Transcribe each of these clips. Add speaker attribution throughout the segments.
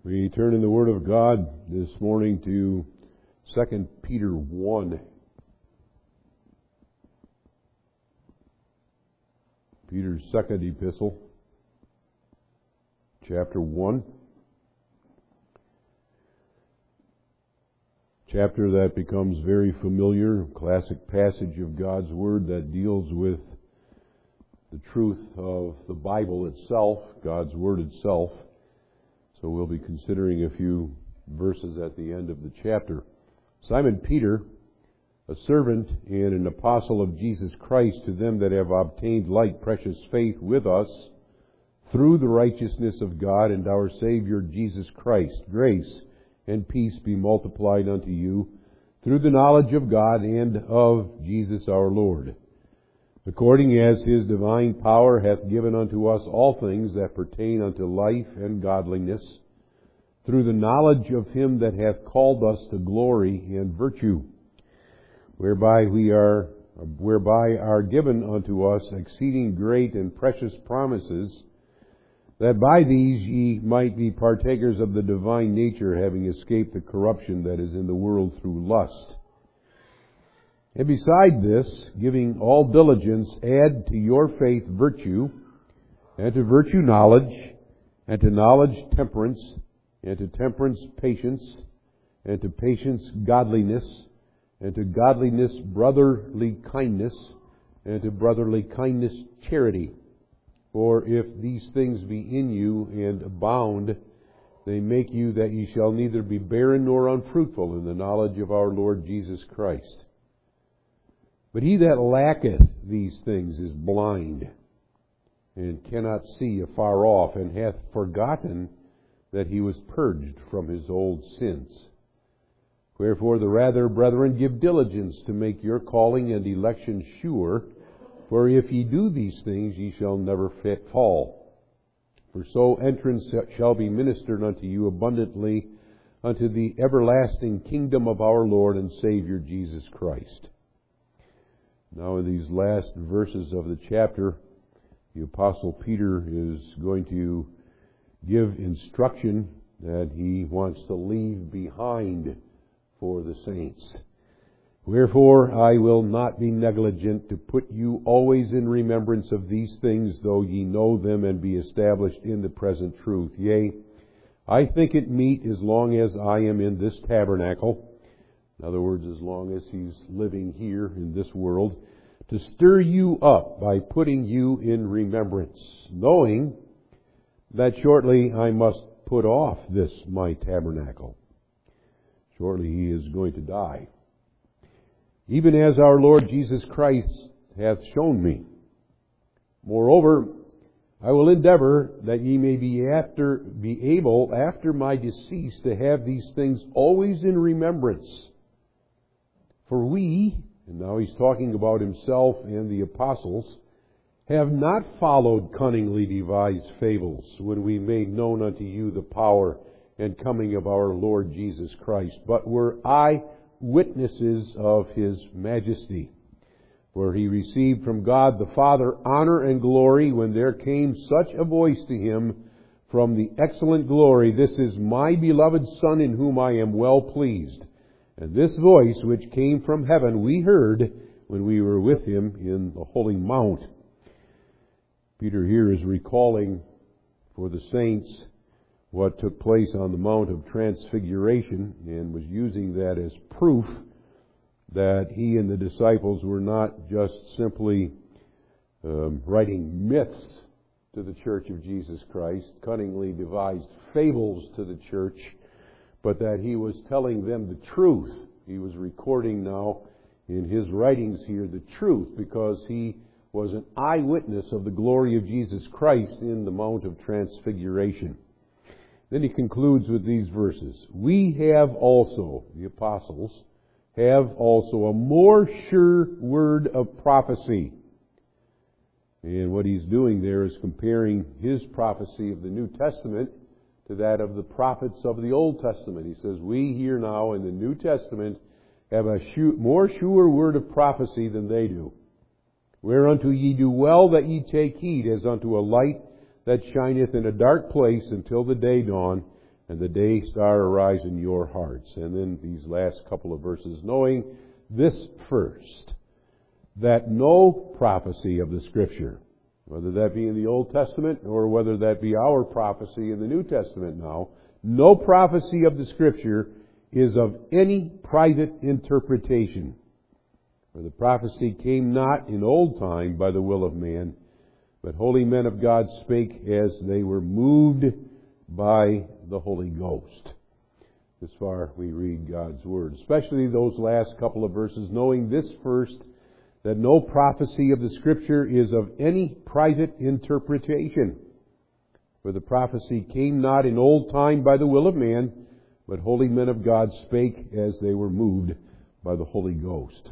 Speaker 1: We turn in the Word of God this morning to 2 Peter 1. Peter's second epistle, chapter 1. Chapter that becomes very familiar, classic passage of God's Word that deals with the truth of the Bible itself, God's Word itself. So we'll be considering a few verses at the end of the chapter. Simon Peter, a servant and an apostle of Jesus Christ, to them that have obtained like precious faith with us through the righteousness of God and our Savior Jesus Christ, grace and peace be multiplied unto you through the knowledge of God and of Jesus our Lord, according as His divine power hath given unto us all things that pertain unto life and godliness, through the knowledge of Him that hath called us to glory and virtue, whereby are given unto us exceeding great and precious promises, that by these ye might be partakers of the divine nature, having escaped the corruption that is in the world through lust. And beside this, giving all diligence, add to your faith virtue, and to virtue knowledge, and to knowledge temperance, and to temperance patience, and to patience godliness, and to godliness brotherly kindness, and to brotherly kindness charity. For if these things be in you and abound, they make you that ye shall neither be barren nor unfruitful in the knowledge of our Lord Jesus Christ. But he that lacketh these things is blind, and cannot see afar off, and hath forgotten that he was purged from his old sins. Wherefore the rather, brethren, give diligence to make your calling and election sure, for if ye do these things, ye shall never fall. For so entrance shall be ministered unto you abundantly unto the everlasting kingdom of our Lord and Savior Jesus Christ. Now in these last verses of the chapter, the Apostle Peter is going to give instruction that he wants to leave behind for the saints. Wherefore I will not be negligent to put you always in remembrance of these things, though ye know them and be established in the present truth. Yea, I think it meet, as long as I am in this tabernacle, in other words, as long as he's living here in this world, to stir you up by putting you in remembrance, knowing that shortly I must put off this my tabernacle. Shortly he is going to die, even as our Lord Jesus Christ hath shown me. Moreover, I will endeavor that ye may be able after my decease to have these things always in remembrance. For we, and now he's talking about himself and the apostles, have not followed cunningly devised fables when we made known unto you the power and coming of our Lord Jesus Christ, but were eyewitnesses of His majesty. For He received from God the Father honor and glory when there came such a voice to Him from the excellent glory, This is my beloved Son in whom I am well pleased. And this voice which came from heaven we heard when we were with Him in the holy mount. Peter here is recalling for the saints what took place on the Mount of Transfiguration, and was using that as proof that he and the disciples were not just simply writing myths to the Church of Jesus Christ, cunningly devised fables to the church, but that he was telling them the truth. He was recording now in his writings here the truth, because he was an eyewitness of the glory of Jesus Christ in the Mount of Transfiguration. Then he concludes with these verses. We have also, the apostles, have also a more sure word of prophecy. And what he's doing there is comparing his prophecy of the New Testament to that of the prophets of the Old Testament. He says, we here now in the New Testament have a more sure word of prophecy than they do. Whereunto ye do well that ye take heed, as unto a light that shineth in a dark place until the day dawn, and the day star arise in your hearts. And then these last couple of verses, knowing this first, that no prophecy of the Scripture, whether that be in the Old Testament or whether that be our prophecy in the New Testament now, no prophecy of the Scripture is of any private interpretation. For the prophecy came not in old time by the will of man, but holy men of God spake as they were moved by the Holy Ghost. As far we read God's Word, especially those last couple of verses, knowing this first, that no prophecy of the Scripture is of any private interpretation. For the prophecy came not in old time by the will of man, but holy men of God spake as they were moved by the Holy Ghost.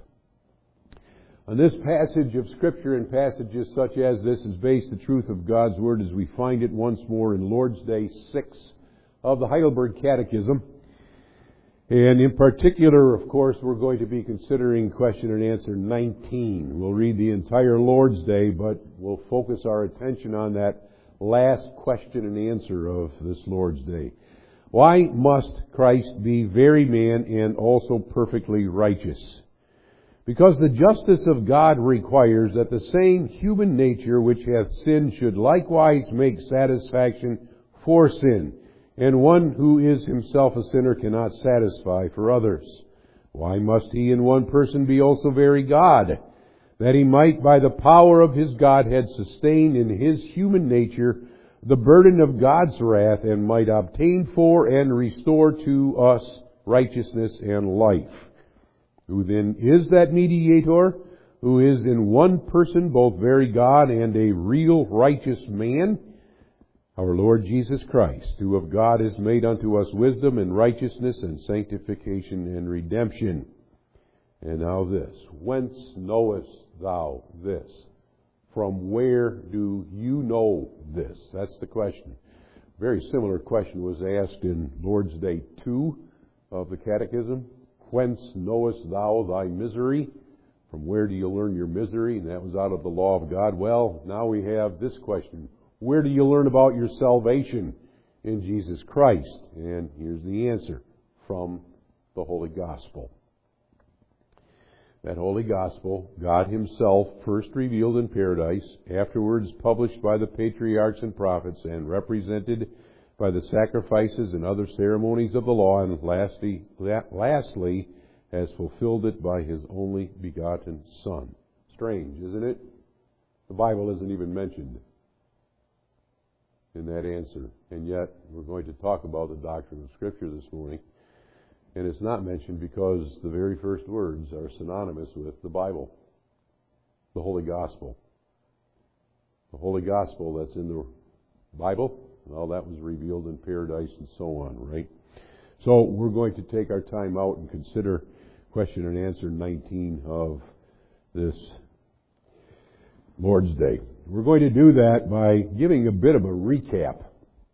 Speaker 1: On this passage of Scripture and passages such as this is based the truth of God's Word as we find it once more in Lord's Day 6 of the Heidelberg Catechism. And in particular, of course, we're going to be considering question and answer 19. We'll read the entire Lord's Day, but we'll focus our attention on that last question and answer of this Lord's Day. Why must Christ be very man and also perfectly righteous? Because the justice of God requires that the same human nature which hath sinned should likewise make satisfaction for sin, and one who is himself a sinner cannot satisfy for others. Why must he in one person be also very God? That he might by the power of his Godhead sustain in his human nature the burden of God's wrath, and might obtain for and restore to us righteousness and life. Who then is that mediator, who is in one person both very God and a real righteous man? Our Lord Jesus Christ, who of God is made unto us wisdom and righteousness and sanctification and redemption. And now this, whence knowest thou this? From where do you know this? That's the question. A very similar question was asked in Lord's Day 2 of the Catechism. Whence knowest thou thy misery? From where do you learn your misery? And that was out of the law of God. Well, now we have this question. Where do you learn about your salvation in Jesus Christ? And here's the answer. From the Holy Gospel. That Holy Gospel, God Himself first revealed in paradise, afterwards published by the patriarchs and prophets, and represented by the sacrifices and other ceremonies of the law, and lastly has fulfilled it by His only begotten Son. Strange, isn't it? The Bible isn't even mentioned in that answer. And yet, we're going to talk about the doctrine of Scripture this morning. And it's not mentioned because the very first words are synonymous with the Bible. The Holy Gospel. The Holy Gospel that's in the Bible, well, that was revealed in paradise and so on, right? So we're going to take our time out and consider question and answer 19 of this Lord's Day. We're going to do that by giving a bit of a recap.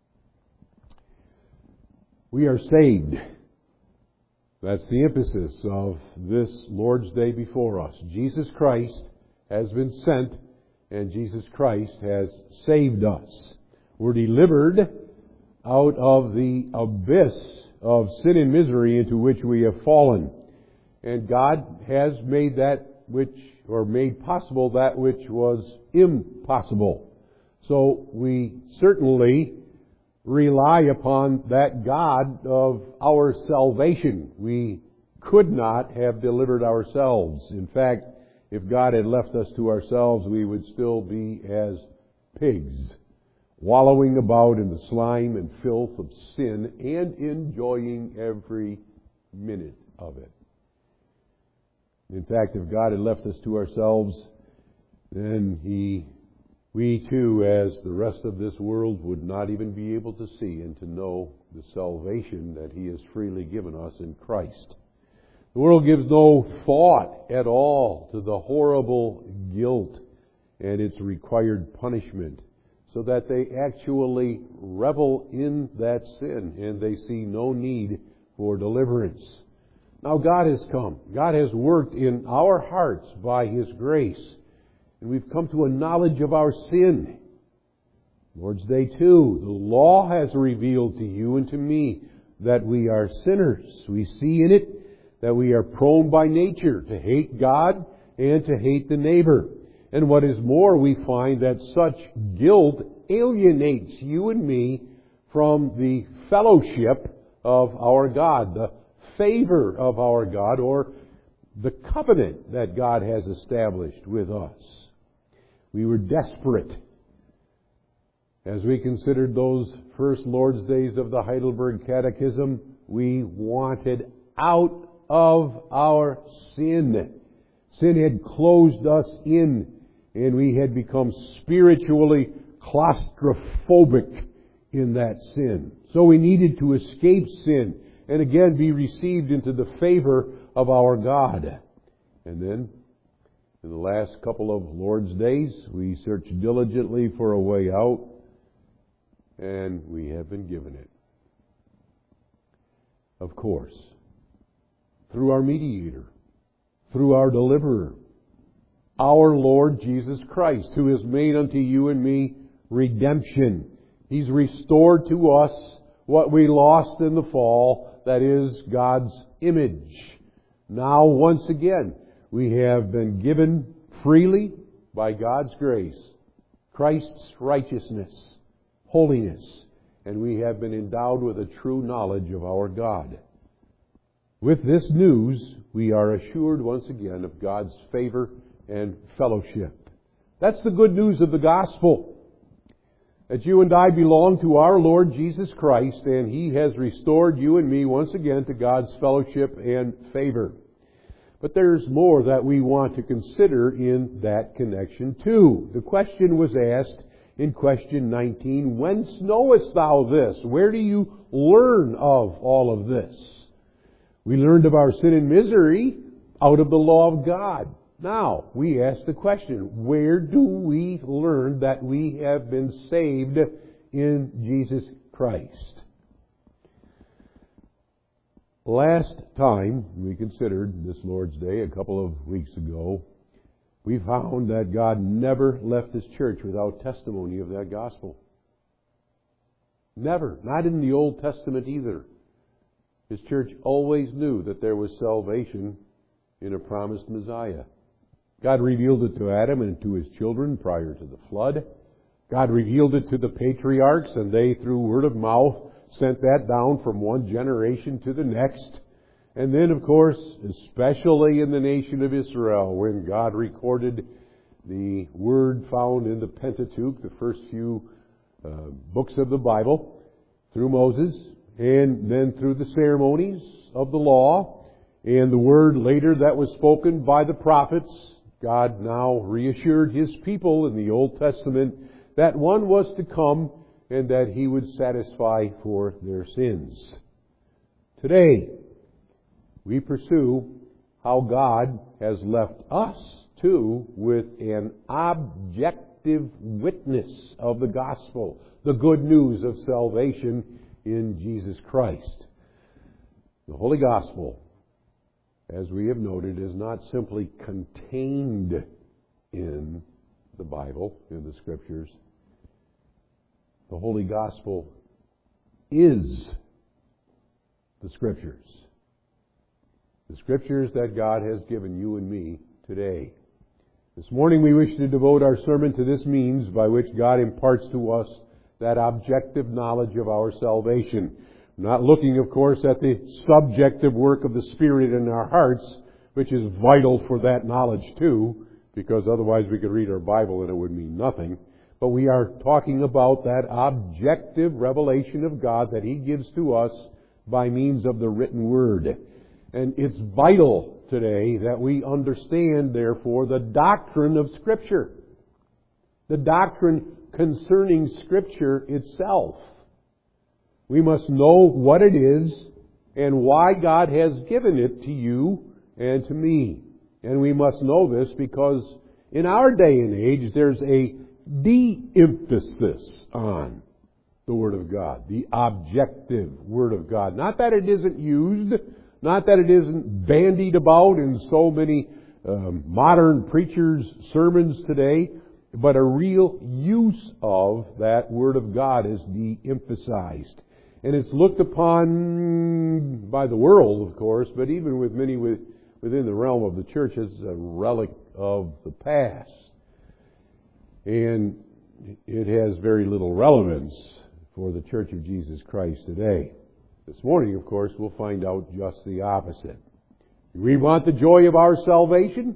Speaker 1: We are saved. That's the emphasis of this Lord's Day before us. Jesus Christ has been sent, and Jesus Christ has saved us. We're delivered out of the abyss of sin and misery into which we have fallen. And God has made made possible that which was impossible. So we certainly rely upon that God of our salvation. We could not have delivered ourselves. In fact, if God had left us to ourselves, we would still be as pigs, wallowing about in the slime and filth of sin and enjoying every minute of it. In fact, if God had left us to ourselves, then we too, as the rest of this world, would not even be able to see and to know the salvation that He has freely given us in Christ. The world gives no thought at all to the horrible guilt and its required punishment, so that they actually revel in that sin and they see no need for deliverance. Now God has come. God has worked in our hearts by His grace. And we've come to a knowledge of our sin. Lord's Day 2, the law has revealed to you and to me that we are sinners. We see in it that we are prone by nature to hate God and to hate the neighbor. And what is more, we find that such guilt alienates you and me from the fellowship of our God, the favor of our God, or the covenant that God has established with us. We were desperate. As we considered those first Lord's Days of the Heidelberg Catechism, we wanted out of our sin. Sin had closed us in, and we had become spiritually claustrophobic in that sin. So we needed to escape sin and again be received into the favor of our God. And then, in the last couple of Lord's Days, we searched diligently for a way out, and we have been given it. Of course, through our mediator, through our deliverer, our Lord Jesus Christ, who has made unto you and me redemption. He's restored to us what we lost in the fall, that is, God's image. Now, once again, we have been given freely by God's grace Christ's righteousness, holiness, and we have been endowed with a true knowledge of our God. With this news, we are assured once again of God's favor and fellowship. That's the good news of the gospel. That you and I belong to our Lord Jesus Christ, and He has restored you and me once again to God's fellowship and favor. But there's more that we want to consider in that connection too. The question was asked in question 19, whence knowest thou this? Where do you learn of all of this? We learned of our sin and misery out of the law of God. Now, we ask the question, where do we learn that we have been saved in Jesus Christ? Last time we considered this Lord's Day, a couple of weeks ago, we found that God never left His church without testimony of that gospel. Never. Not in the Old Testament either. His church always knew that there was salvation in a promised Messiah. God revealed it to Adam and to his children prior to the flood. God revealed it to the patriarchs, and they, through word of mouth, sent that down from one generation to the next. And then, of course, especially in the nation of Israel, when God recorded the word found in the Pentateuch, the first few books of the Bible, through Moses, and then through the ceremonies of the law, and the word later that was spoken by the prophets, God now reassured His people in the Old Testament that one was to come and that He would satisfy for their sins. Today, we pursue how God has left us, too, with an objective witness of the gospel, the good news of salvation in Jesus Christ. The Holy Gospel, as we have noted, is not simply contained in the Bible, in the Scriptures. The Holy Gospel is the Scriptures. The Scriptures that God has given you and me today. This morning we wish to devote our sermon to this means by which God imparts to us that objective knowledge of our salvation. Not looking, of course, at the subjective work of the Spirit in our hearts, which is vital for that knowledge too, because otherwise we could read our Bible and it would mean nothing. But we are talking about that objective revelation of God that He gives to us by means of the written Word. And it's vital today that we understand, therefore, the doctrine of Scripture. The doctrine concerning Scripture itself. We must know what it is and why God has given it to you and to me. And we must know this because in our day and age there's a de-emphasis on the Word of God, the objective Word of God. Not that it isn't used, not that it isn't bandied about in so many modern preachers' sermons today, but a real use of that Word of God is de-emphasized. And it's looked upon by the world, of course, but even with many within the realm of the church as a relic of the past. And it has very little relevance for the Church of Jesus Christ today. This morning, of course, we'll find out just the opposite. Do we want the joy of our salvation?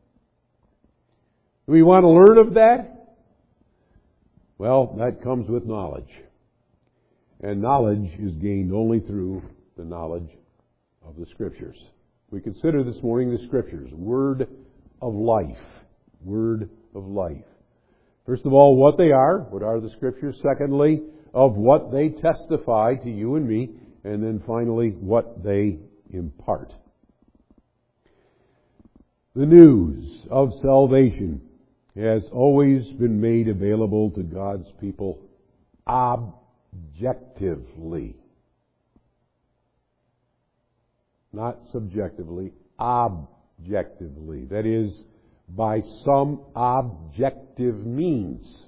Speaker 1: Do we want to learn of that? Well, that comes with knowledge. And knowledge is gained only through the knowledge of the Scriptures. We consider this morning the Scriptures, Word of life. Word of life. First of all, what they are. What are the Scriptures? Secondly, of what they testify to you and me. And then finally, what they impart. The news of salvation has always been made available to God's people objectively. Not subjectively, objectively. That is, by some objective means.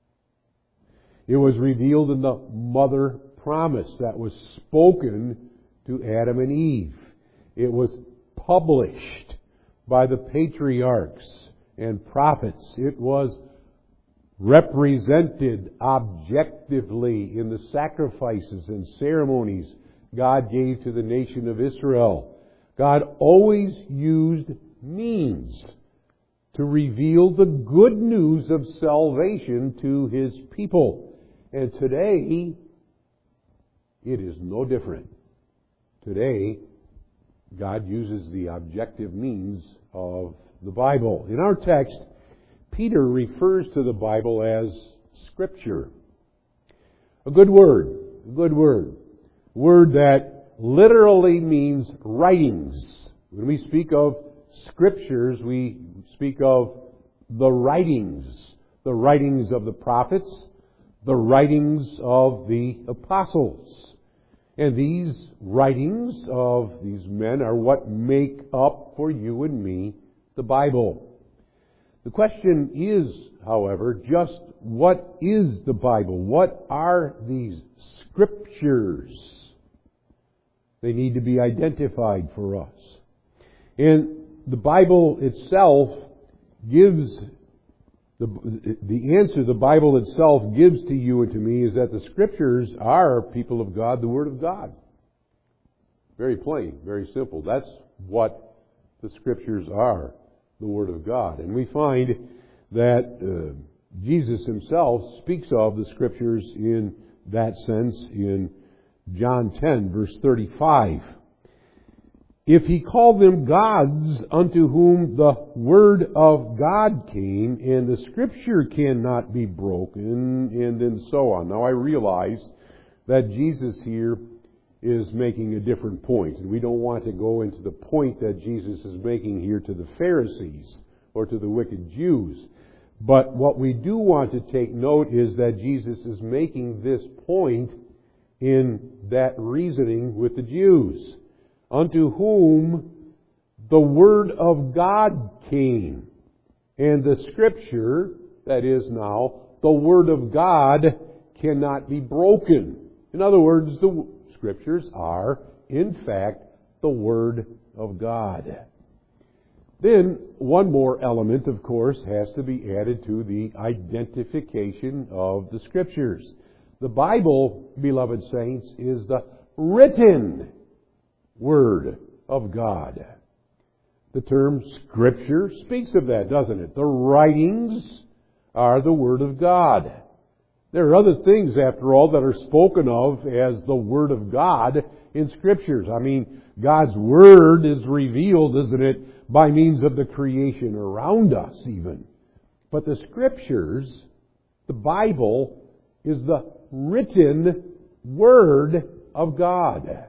Speaker 1: It was revealed in the mother promise that was spoken to Adam and Eve. It was published by the patriarchs and prophets. It was represented objectively in the sacrifices and ceremonies God gave to the nation of Israel. God always used means to reveal the good news of salvation to His people. And today, it is no different. Today, God uses the objective means of the Bible. In our text, Peter refers to the Bible as Scripture. A good word. A good word. A word that literally means writings. When we speak of Scriptures, we speak of the writings. The writings of the prophets. The writings of the apostles. And these writings of these men are what make up for you and me the Bible. The question is, however, just what is the Bible? What are these Scriptures? They need to be identified for us. And the Bible itself gives, the answer the Bible itself gives to you and to me is that the Scriptures are, people of God, the Word of God. Very plain, very simple. That's what the Scriptures are, the Word of God. And we find that Jesus Himself speaks of the Scriptures in that sense in John 10, verse 35. If He called them gods unto whom the Word of God came, and the Scripture cannot be broken, and then so on. Now I realize that Jesus here is making a different point, and we don't want to go into the point that Jesus is making here to the Pharisees or to the wicked Jews. But what we do want to take note is that Jesus is making this point in that reasoning with the Jews, unto whom the Word of God came. And the Scripture, that is now, the Word of God cannot be broken. In other words, the Scriptures are, in fact, the Word of God. Then, one more element, of course, has to be added to the identification of the Scriptures. The Bible, beloved saints, is the written Word of God. The term Scripture speaks of that, doesn't it? The writings are the Word of God. There are other things, after all, that are spoken of as the Word of God in Scriptures. I mean, God's Word is revealed, isn't it, by means of the creation around us even. But the Scriptures, the Bible, is the written Word of God.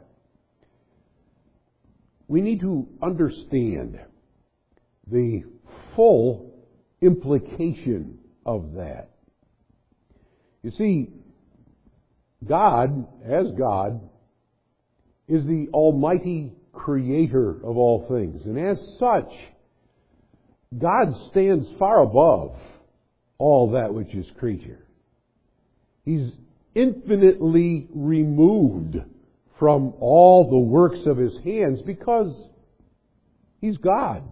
Speaker 1: We need to understand the full implication of that. You see, God, as God, is the almighty creator of all things. And as such, God stands far above all that which is creature. He's infinitely removed from all the works of His hands because He's God.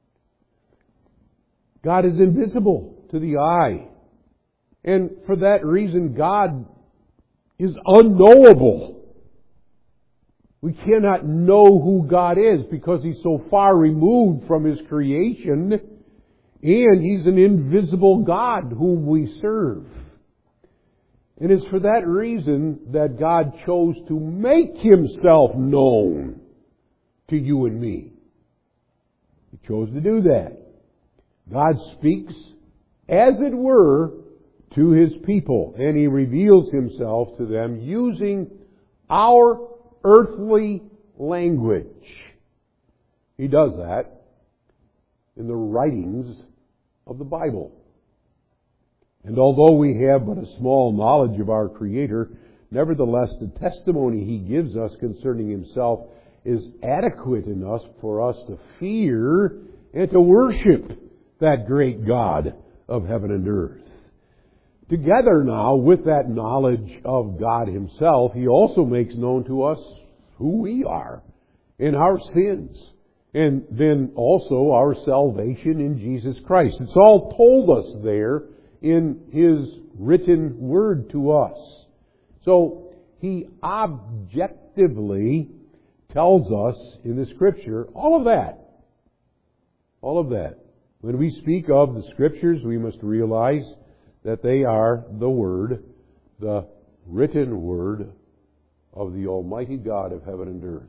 Speaker 1: God is invisible to the eye. And for that reason, God is unknowable. We cannot know who God is because He's so far removed from His creation, and He's an invisible God whom we serve. And it's for that reason that God chose to make Himself known to you and me. He chose to do that. God speaks, as it were, to His people, and He reveals Himself to them using our earthly language. He does that in the writings of the Bible. And although we have but a small knowledge of our Creator, nevertheless the testimony He gives us concerning Himself is adequate enough for us to fear and to worship that great God of heaven and earth. Together now with that knowledge of God Himself, He also makes known to us who we are and our sins, and then also our salvation in Jesus Christ. It's all told us there in His written word to us. So He objectively tells us in the Scripture all of that. All of that. When we speak of the Scriptures, we must realize that they are the Word, the written Word of the Almighty God of heaven and earth.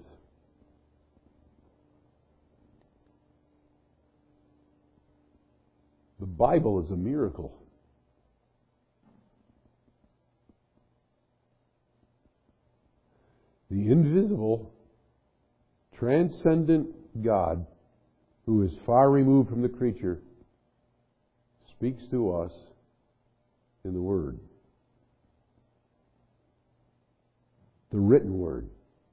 Speaker 1: The Bible is a miracle. The invisible, transcendent God, who is far removed from the creature, speaks to us in the Word. The written Word.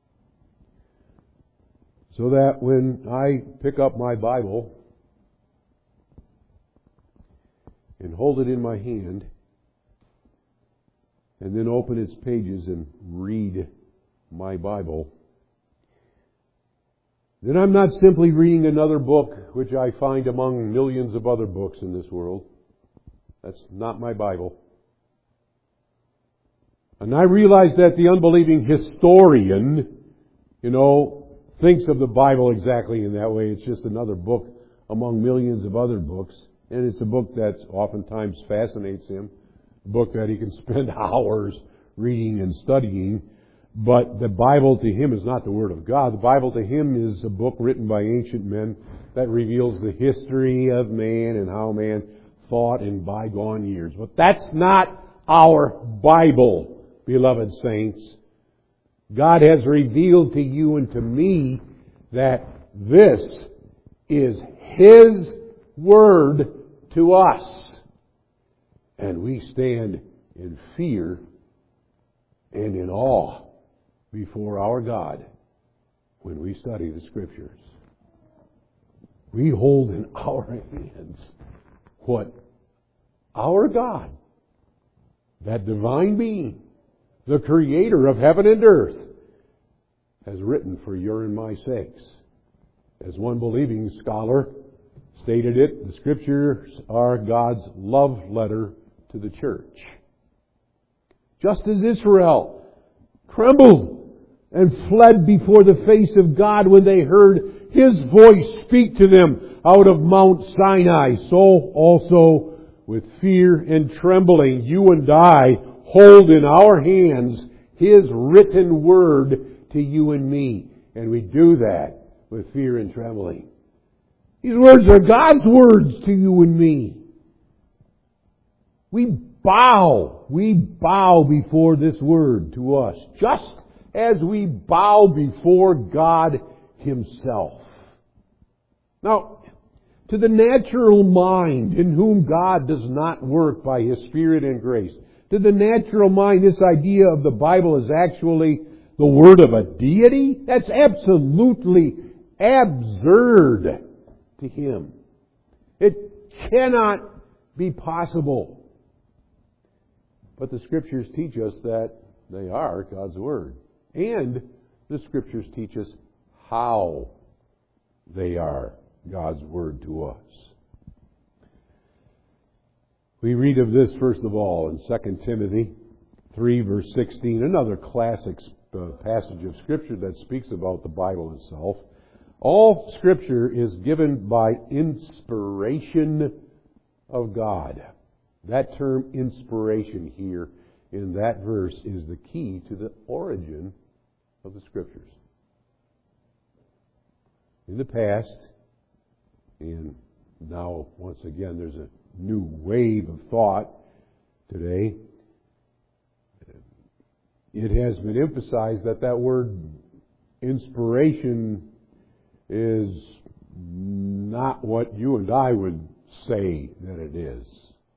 Speaker 1: So that when I pick up my Bible and hold it in my hand and then open its pages and read my Bible, then I'm not simply reading another book which I find among millions of other books in this world. That's not my Bible. And I realize that the unbelieving historian, thinks of the Bible exactly in that way. It's just another book among millions of other books. And it's a book that oftentimes fascinates him. A book that he can spend hours reading and studying. But the Bible to him is not the Word of God. The Bible to him is a book written by ancient men that reveals the history of man and how man thought in bygone years. But that's not our Bible, beloved saints. God has revealed to you and to me that this is His Word to us. And we stand in fear and in awe before our God when we study the Scriptures. We hold in our hands what our God, that divine being, the Creator of heaven and earth, has written for your and my sakes. As one believing scholar stated it, the Scriptures are God's love letter to the church. Just as Israel trembled and fled before the face of God when they heard His voice speak to them out of Mount Sinai, so also with fear and trembling you and I hold in our hands His written word to you and me. And we do that with fear and trembling. These words are God's words to you and me. We bow before this word to us, just as we bow before God Himself. Now, to the natural mind in whom God does not work by His Spirit and grace, to the natural mind, this idea of the Bible is actually the word of a deity? That's absolutely absurd to him. It cannot be possible But the Scriptures teach us that they are God's Word. And the Scriptures teach us how they are God's Word to us. We read of this, first of all, in 2 Timothy 3, verse 16, another classic passage of Scripture that speaks about the Bible itself. All Scripture is given by inspiration of God. That term inspiration here in that verse is the key to the origin of the Scriptures. In the past, and now once again there's a new wave of thought today, it has been emphasized that that word inspiration is not what you and I would say that it is.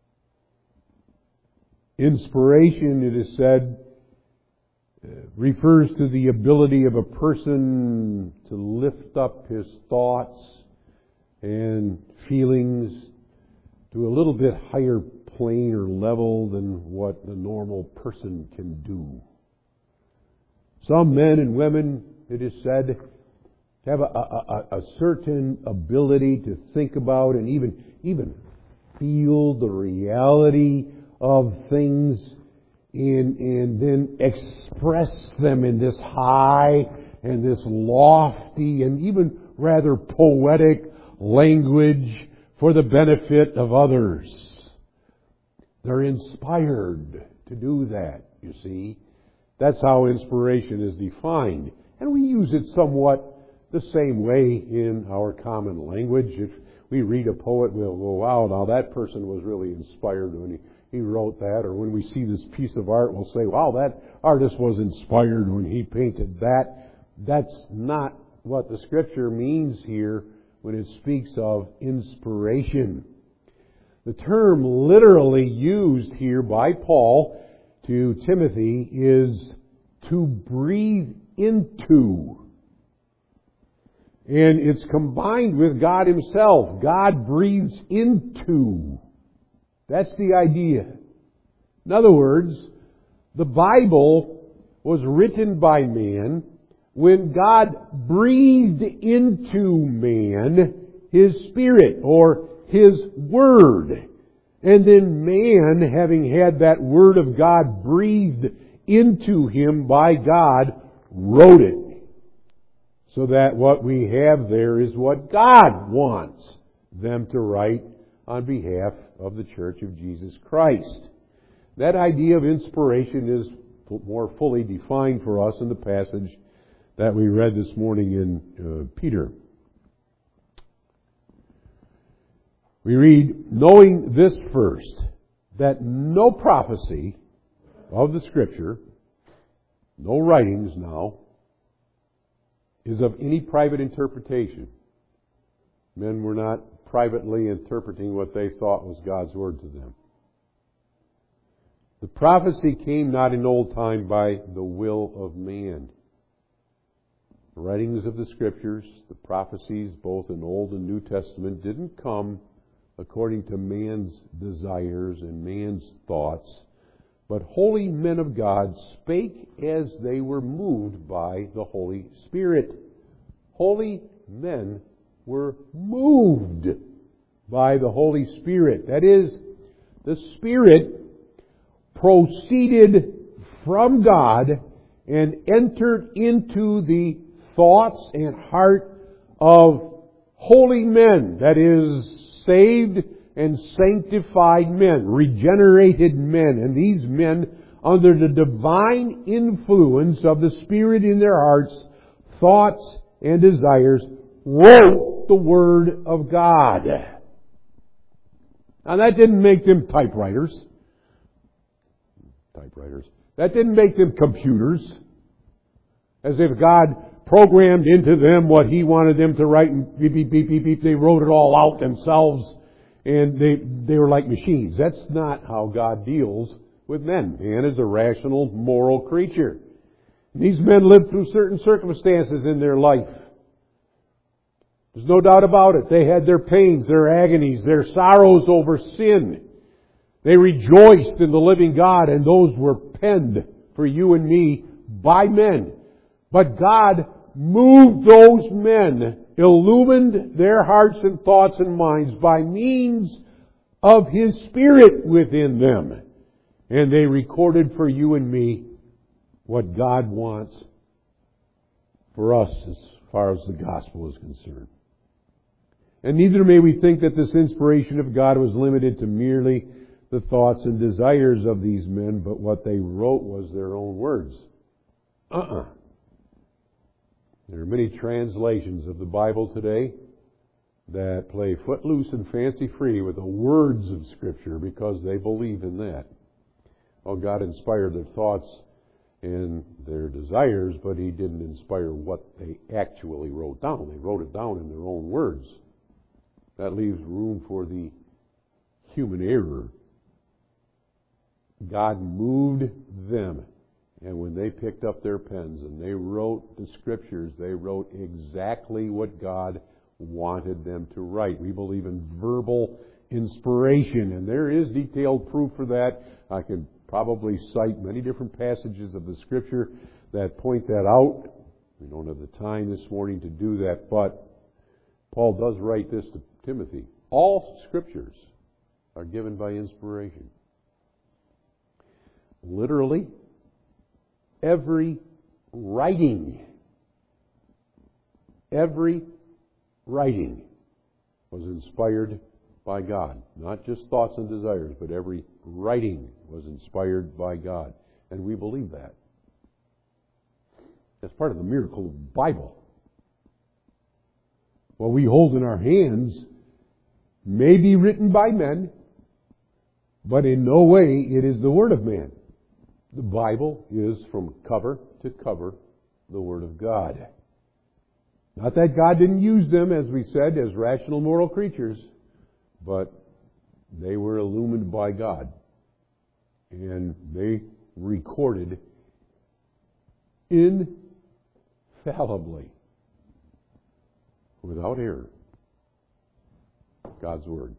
Speaker 1: Inspiration, it is said, refers to the ability of a person to lift up his thoughts and feelings to a little bit higher plane or level than what the normal person can do. Some men and women, it is said, have a certain ability to think about and even feel the reality of things and then express them in this high and this lofty and even rather poetic language for the benefit of others. They're inspired to do that, you see. That's how inspiration is defined. And we use it somewhat the same way in our common language. If we read a poet, we'll go, wow, now that person was really inspired when he wrote that. Or when we see this piece of art, we'll say, wow, that artist was inspired when he painted that. That's not what the Scripture means here when it speaks of inspiration. The term literally used here by Paul to Timothy is to breathe into. And it's combined with God Himself. God breathes into. That's the idea. In other words, the Bible was written by man when God breathed into man His Spirit or His Word. And then man, having had that Word of God breathed into him by God, wrote it. So that what we have there is what God wants them to write on behalf of the Church of Jesus Christ. That idea of inspiration is more fully defined for us in the passage that we read this morning in Peter. We read, knowing this first, that no prophecy of the Scripture, no writings now, is of any private interpretation. Men were not privately interpreting what they thought was God's Word to them. The prophecy came not in old time by the will of man. The writings of the Scriptures, the prophecies both in Old and New Testament, didn't come according to man's desires and man's thoughts, but holy men of God spake as they were moved by the Holy Spirit. Holy men were moved by the Holy Spirit. That is, the Spirit proceeded from God and entered into the thoughts and heart of holy men. That is, saved and sanctified men, regenerated men. And these men, under the divine influence of the Spirit in their hearts, thoughts and desires, wrote the Word of God. Now that didn't make them typewriters. That didn't make them computers. As if God programmed into them what He wanted them to write, and beep, beep, beep, beep, beep. They wrote it all out themselves, and they were like machines. That's not how God deals with men. Man is a rational, moral creature. And these men lived through certain circumstances in their life. There's no doubt about it. They had their pains, their agonies, their sorrows over sin. They rejoiced in the living God, and those were penned for you and me by men. But God moved those men, illumined their hearts and thoughts and minds by means of His Spirit within them. And they recorded for you and me what God wants for us as far as the gospel is concerned. And neither may we think that this inspiration of God was limited to merely the thoughts and desires of these men, but what they wrote was their own words. There are many translations of the Bible today that play footloose and fancy-free with the words of Scripture because they believe in that. Well, God inspired their thoughts and their desires, but He didn't inspire what they actually wrote down. They wrote it down in their own words. That leaves room for the human error. God moved them, and when they picked up their pens and they wrote the Scriptures, they wrote exactly what God wanted them to write. We believe in verbal inspiration, and there is detailed proof for that. I can probably cite many different passages of the Scripture that point that out. We don't have the time this morning to do that, but Paul does write this to Timothy. All Scriptures are given by inspiration. Literally, every writing was inspired by God. Not just thoughts and desires, but every writing was inspired by God. And we believe that. That's part of the miracle of the Bible. What we hold in our hands may be written by men, but in no way it is the Word of man. The Bible is from cover to cover the Word of God. Not that God didn't use them, as we said, as rational moral creatures, but they were illumined by God. And they recorded infallibly, without error, God's Word.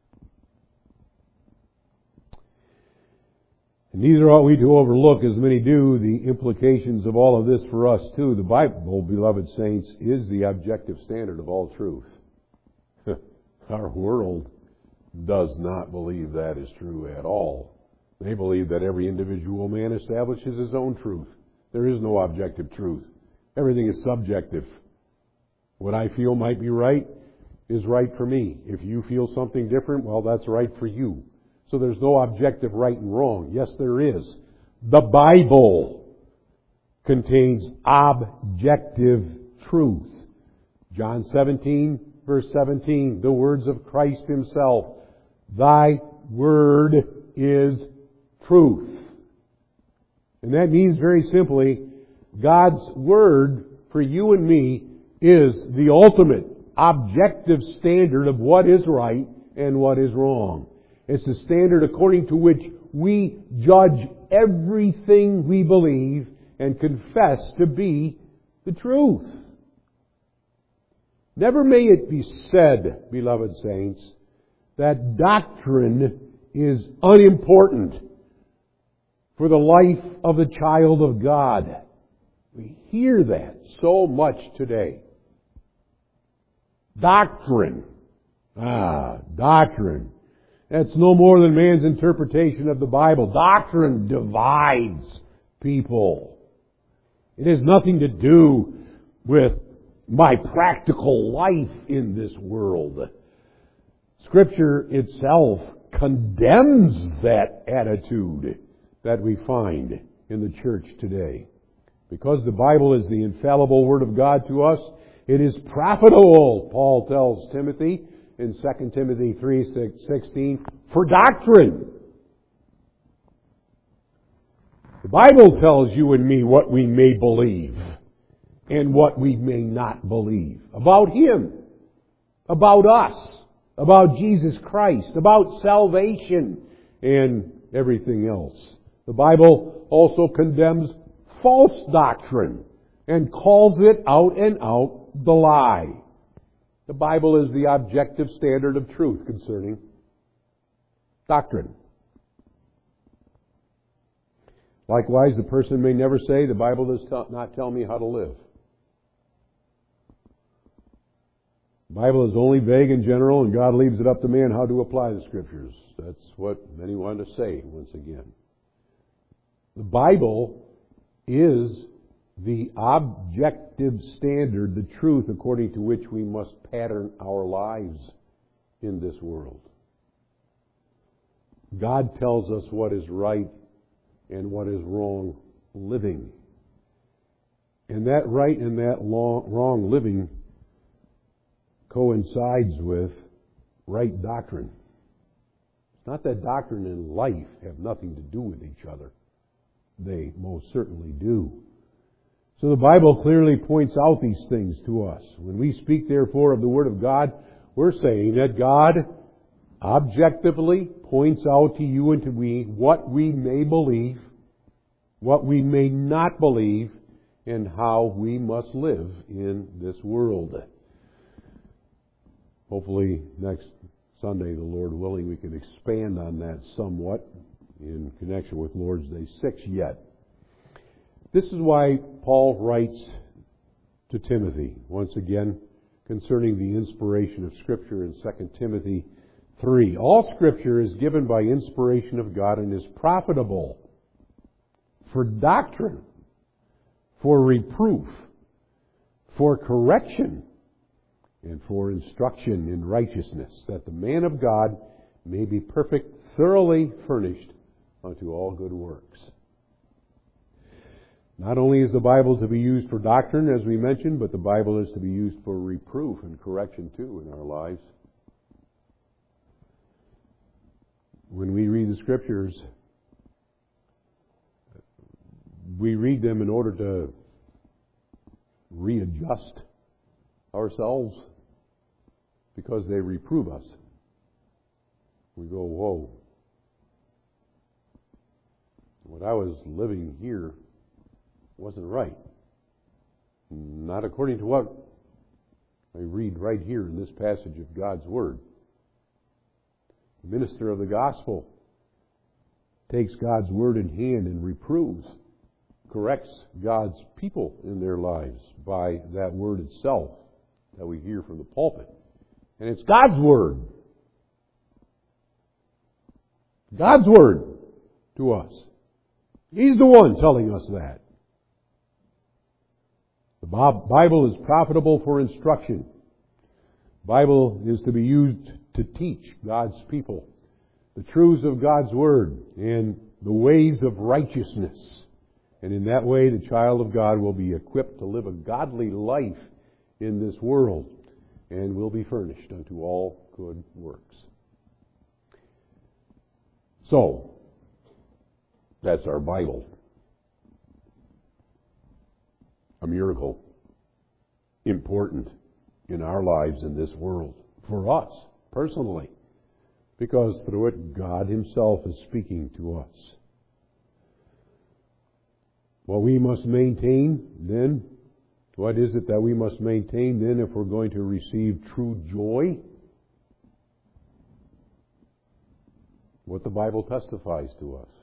Speaker 1: And neither ought we to overlook, as many do, the implications of all of this for us too. The Bible, beloved saints, is the objective standard of all truth. Our world does not believe that is true at all. They believe that every individual man establishes his own truth. There is no objective truth. Everything is subjective. What I feel might be right is right for me. If you feel something different, well, that's right for you. So there's no objective right and wrong. Yes, there is. The Bible contains objective truth. John 17, verse 17, the words of Christ Himself. Thy word is truth. And that means very simply, God's Word for you and me is the ultimate objective standard of what is right and what is wrong. It's the standard according to which we judge everything we believe and confess to be the truth. Never may it be said, beloved saints, that doctrine is unimportant for the life of the child of God. We hear that so much today. Doctrine. Doctrine. That's no more than man's interpretation of the Bible. Doctrine divides people. It has nothing to do with my practical life in this world. Scripture itself condemns that attitude that we find in the church today. Because the Bible is the infallible Word of God to us, it is profitable, Paul tells Timothy in 2 Timothy 3:16, for doctrine. The Bible tells you and me what we may believe and what we may not believe. About Him, about us, about Jesus Christ, about salvation, and everything else. The Bible also condemns false doctrine and calls it out and out the lie. The Bible is the objective standard of truth concerning doctrine. Likewise, the person may never say, the Bible does not tell me how to live. The Bible is only vague and general, and God leaves it up to man how to apply the Scriptures. That's what many want to say, once again. The Bible is the objective standard, the truth according to which we must pattern our lives in this world. God tells us what is right and what is wrong living. And that right and that wrong living coincides with right doctrine. It's not that doctrine and life have nothing to do with each other. They most certainly do. So the Bible clearly points out these things to us. When we speak, therefore, of the Word of God, we're saying that God objectively points out to you and to me what we may believe, what we may not believe, and how we must live in this world. Hopefully next Sunday, the Lord willing, we can expand on that somewhat in connection with Lord's Day 6 yet. This is why Paul writes to Timothy, once again, concerning the inspiration of Scripture in 2 Timothy 3. All Scripture is given by inspiration of God and is profitable for doctrine, for reproof, for correction, and for instruction in righteousness, that the man of God may be perfect, thoroughly furnished unto all good works. Not only is the Bible to be used for doctrine, as we mentioned, but the Bible is to be used for reproof and correction too in our lives. When we read the Scriptures, we read them in order to readjust ourselves because they reprove us. We go, whoa. What I was living here wasn't right. Not according to what I read right here in this passage of God's Word. The minister of the gospel takes God's Word in hand and reproves, corrects God's people in their lives by that Word itself that we hear from the pulpit. And it's God's Word. God's Word to us. He's the one telling us that. The Bible is profitable for instruction. The Bible is to be used to teach God's people the truths of God's Word and the ways of righteousness. And in that way, the child of God will be equipped to live a godly life in this world and will be furnished unto all good works. So, that's our Bible. A miracle. Important in our lives in this world. For us, personally. Because through it, God Himself is speaking to us. What we must maintain then, what is it that we must maintain then if we're going to receive true joy? What the Bible testifies to us.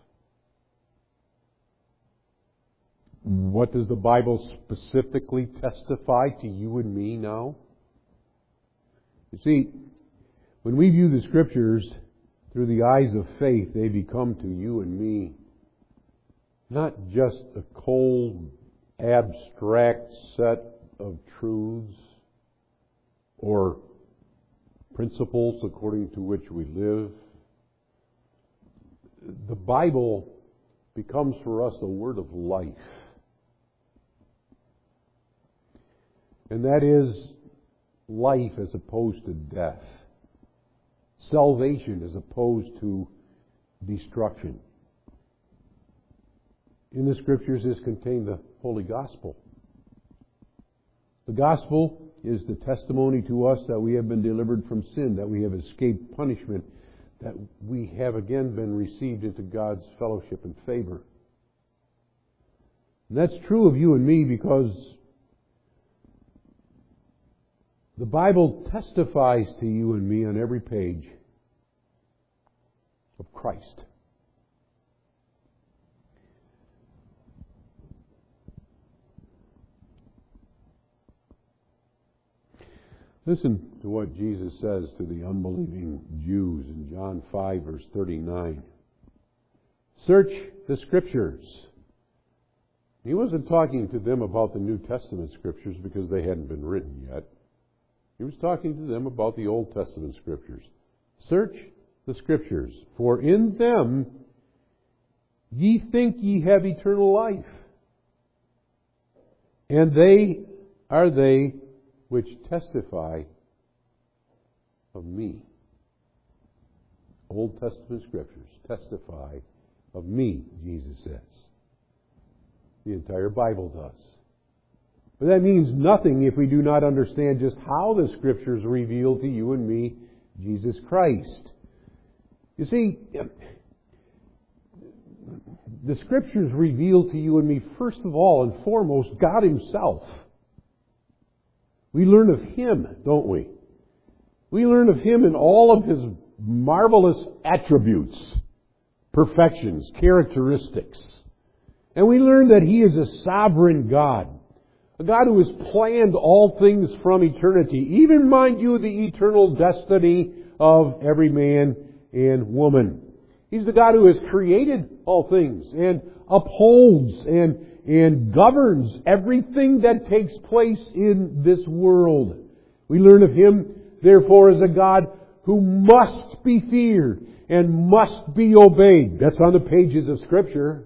Speaker 1: What does the Bible specifically testify to you and me now? You see, when we view the Scriptures through the eyes of faith, they become to you and me not just a cold, abstract set of truths or principles according to which we live. The Bible becomes for us a word of life. And that is life as opposed to death. Salvation as opposed to destruction. In the Scriptures is contained the Holy Gospel. The Gospel is the testimony to us that we have been delivered from sin, that we have escaped punishment, that we have again been received into God's fellowship and favor. And that's true of you and me because the Bible testifies to you and me on every page of Christ. Listen to what Jesus says to the unbelieving Jews in John 5, verse 39. Search the Scriptures. He wasn't talking to them about the New Testament Scriptures because they hadn't been written yet. He was talking to them about the Old Testament Scriptures. Search the Scriptures, for in them ye think ye have eternal life. And they are they which testify of me. Old Testament Scriptures testify of me, Jesus says. The entire Bible does. But that means nothing if we do not understand just how the Scriptures reveal to you and me Jesus Christ. You see, the Scriptures reveal to you and me, first of all and foremost, God Himself. We learn of Him, don't we? We learn of Him in all of His marvelous attributes, perfections, characteristics. And we learn that He is a sovereign God. A God who has planned all things from eternity. Even, mind you, the eternal destiny of every man and woman. He's the God who has created all things and upholds and governs everything that takes place in this world. We learn of Him, therefore, as a God who must be feared and must be obeyed. That's on the pages of Scripture.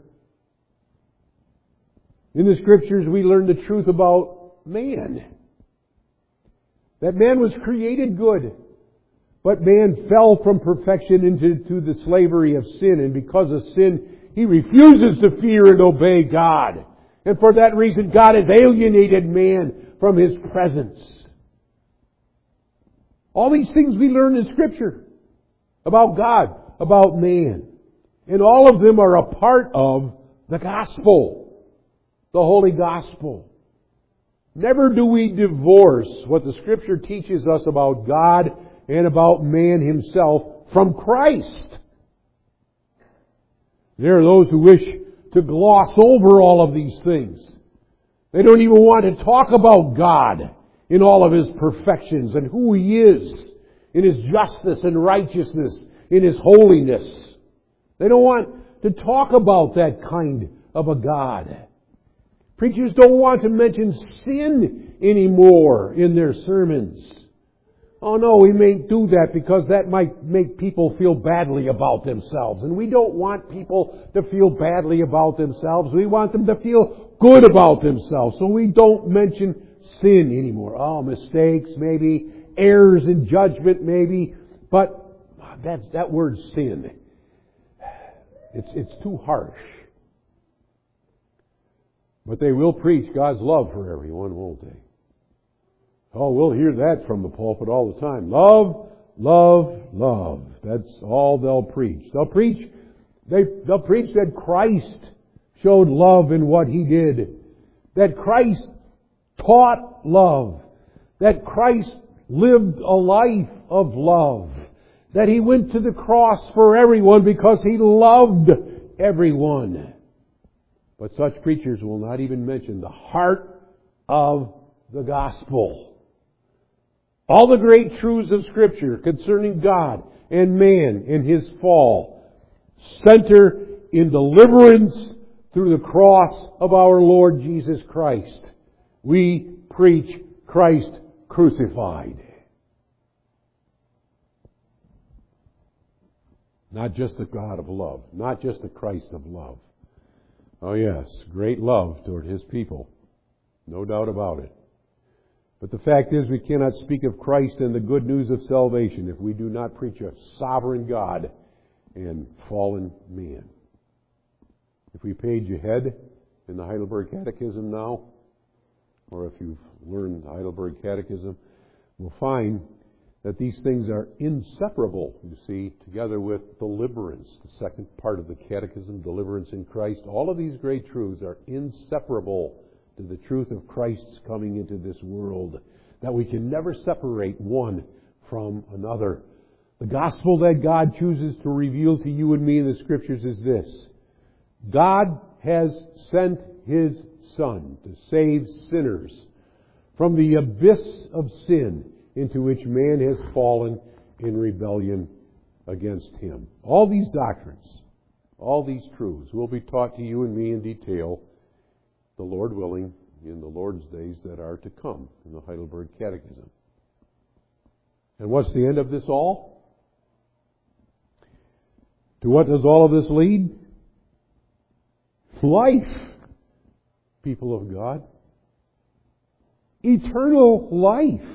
Speaker 1: In the Scriptures, we learn the truth about man. That man was created good. But man fell from perfection into the slavery of sin. And because of sin, he refuses to fear and obey God. And for that reason, God has alienated man from His presence. All these things we learn in Scripture. About God, about man. And all of them are a part of the gospel. The Holy Gospel. Never do we divorce what the Scripture teaches us about God and about man himself from Christ. There are those who wish to gloss over all of these things. They don't even want to talk about God in all of His perfections and who He is in His justice and righteousness, in His holiness. They don't want to talk about that kind of a God. Preachers don't want to mention sin anymore in their sermons. Oh no, we may do that because that might make people feel badly about themselves. And we don't want people to feel badly about themselves. We want them to feel good about themselves. So we don't mention sin anymore. Oh, mistakes maybe, errors in judgment maybe. But that word sin, it's too harsh. But they will preach God's love for everyone, won't they? Oh, we'll hear that from the pulpit all the time. Love, love, love. That's all they'll preach. They'll preach that Christ showed love in what He did. That Christ taught love. That Christ lived a life of love. That He went to the cross for everyone because He loved everyone. But such preachers will not even mention the heart of the gospel. All the great truths of Scripture concerning God and man and His fall center in deliverance through the cross of our Lord Jesus Christ. We preach Christ crucified. Not just the God of love, not just the Christ of love. Oh yes, great love toward His people. No doubt about it. But the fact is we cannot speak of Christ and the good news of salvation if we do not preach a sovereign God and fallen man. If we page ahead in the Heidelberg Catechism now, or if you've learned the Heidelberg Catechism, we'll find that these things are inseparable, you see, together with deliverance, the second part of the Catechism, deliverance in Christ. All of these great truths are inseparable to the truth of Christ's coming into this world, that we can never separate one from another. The gospel that God chooses to reveal to you and me in the Scriptures is this: God has sent His Son to save sinners from the abyss of sin into which man has fallen in rebellion against Him. All these doctrines, all these truths will be taught to you and me in detail, the Lord willing, in the Lord's days that are to come, in the Heidelberg Catechism. And what's the end of this all? To what does all of this lead? Life, people of God. Eternal life.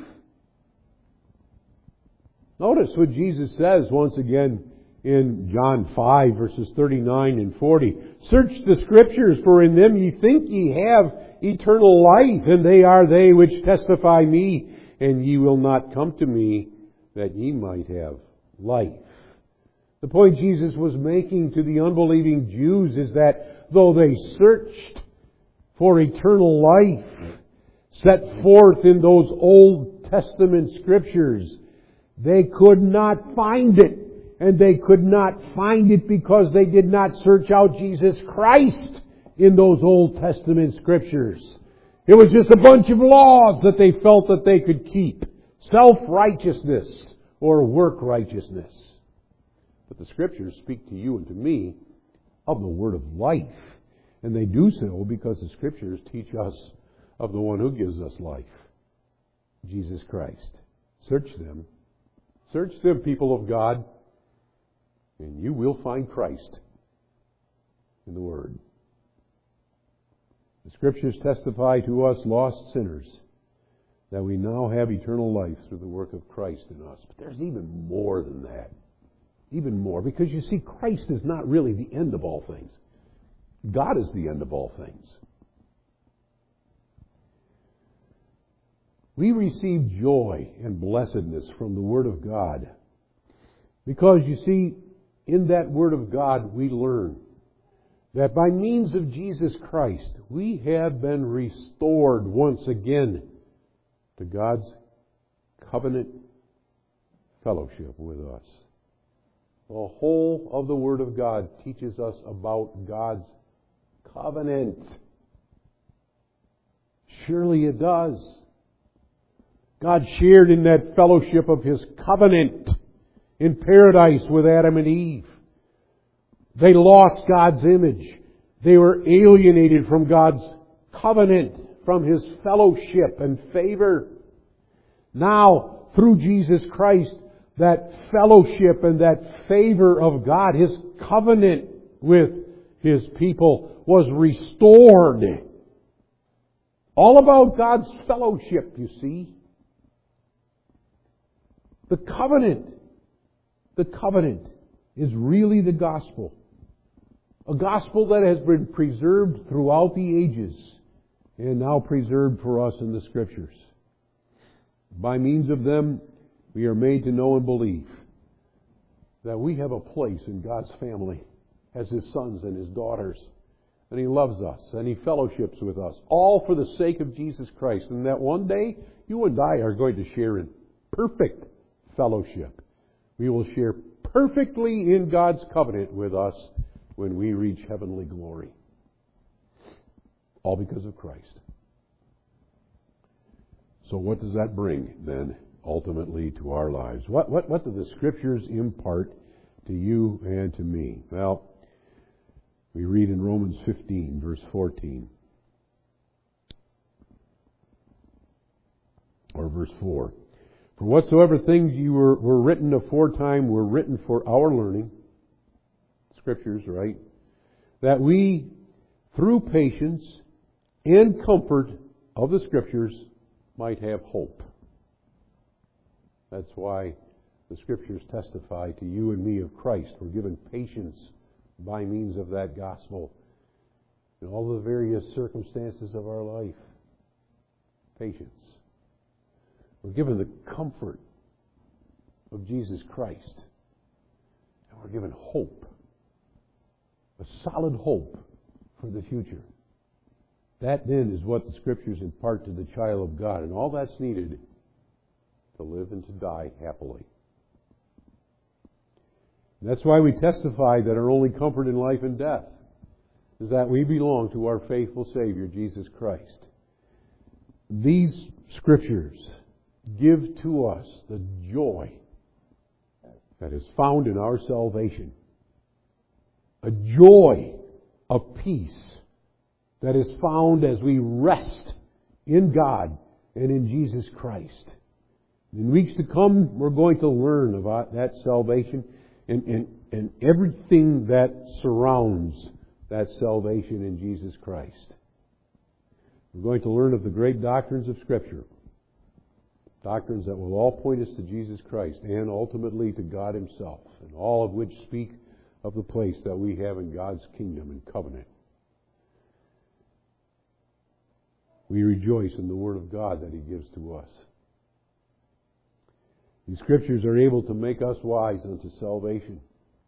Speaker 1: Notice what Jesus says once again in John 5, verses 39 and 40. Search the Scriptures, for in them ye think ye have eternal life, and they are they which testify me, and ye will not come to me, that ye might have life. The point Jesus was making to the unbelieving Jews is that though they searched for eternal life, set forth in those Old Testament Scriptures, they could not find it. And they could not find it because they did not search out Jesus Christ in those Old Testament Scriptures. It was just a bunch of laws that they felt that they could keep. Self-righteousness or work righteousness. But the Scriptures speak to you and to me of the Word of life. And they do so because the Scriptures teach us of the one who gives us life, Jesus Christ. Search them. Search them, people of God, and you will find Christ in the Word. The Scriptures testify to us lost sinners that we now have eternal life through the work of Christ in us. But there's even more than that. Even more. Because you see, Christ is not really the end of all things. God is the end of all things. We receive joy and blessedness from the Word of God. Because you see, in that Word of God we learn that by means of Jesus Christ we have been restored once again to God's covenant fellowship with us. The whole of the Word of God teaches us about God's covenant. Surely it does. God shared in that fellowship of His covenant in paradise with Adam and Eve. They lost God's image. They were alienated from God's covenant, from His fellowship and favor. Now, through Jesus Christ, that fellowship and that favor of God, His covenant with His people, was restored. All about God's fellowship, you see. The covenant is really the gospel. A gospel that has been preserved throughout the ages and now preserved for us in the Scriptures. By means of them, we are made to know and believe that we have a place in God's family as His sons and His daughters. And He loves us and He fellowships with us, all for the sake of Jesus Christ. And that one day, you and I are going to share in perfect fellowship. We will share perfectly in God's covenant with us when we reach heavenly glory. All because of Christ. So what does that bring then ultimately to our lives? What do the Scriptures impart to you and to me? Well, we read in Romans 15, verse 14. Or verse 4. For whatsoever things you were written aforetime were written for our learning. Scriptures, right? That we, through patience and comfort of the Scriptures, might have hope. That's why the Scriptures testify to you and me of Christ. We're given patience by means of that gospel in all the various circumstances of our life. Patience. We're given the comfort of Jesus Christ. And we're given hope. A solid hope for the future. That then is what the Scriptures impart to the child of God. And all that's needed to live and to die happily. And that's why we testify that our only comfort in life and death is that we belong to our faithful Savior, Jesus Christ. These Scriptures, give to us the joy that is found in our salvation. A joy of peace that is found as we rest in God and in Jesus Christ. In weeks to come, we're going to learn about that salvation and everything that surrounds that salvation in Jesus Christ. We're going to learn of the great doctrines of Scripture. Doctrines that will all point us to Jesus Christ and ultimately to God Himself, and all of which speak of the place that we have in God's kingdom and covenant. We rejoice in the Word of God that He gives to us. The Scriptures are able to make us wise unto salvation.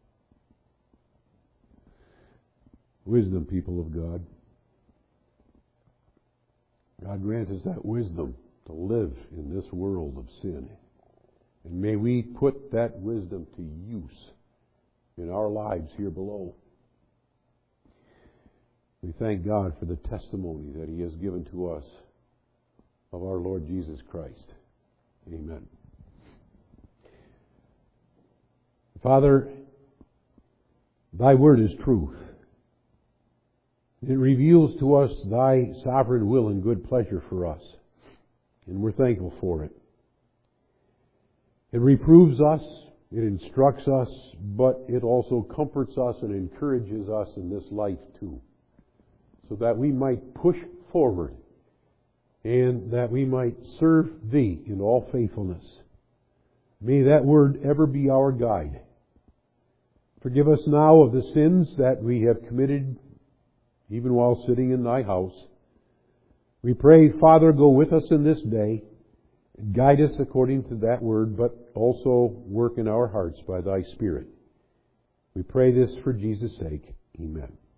Speaker 1: Wisdom, people of God. God grants us that wisdom to live in this world of sin. And may we put that wisdom to use in our lives here below. We thank God for the testimony that He has given to us of our Lord Jesus Christ. Amen. Father, Thy Word is truth. It reveals to us Thy sovereign will and good pleasure for us. And we're thankful for it. It reproves us, it instructs us, but it also comforts us and encourages us in this life too, so that we might push forward and that we might serve Thee in all faithfulness. May that Word ever be our guide. Forgive us now of the sins that we have committed even while sitting in Thy house. We pray, Father, go with us in this day, guide us according to that Word, but also work in our hearts by Thy Spirit. We pray this for Jesus' sake. Amen.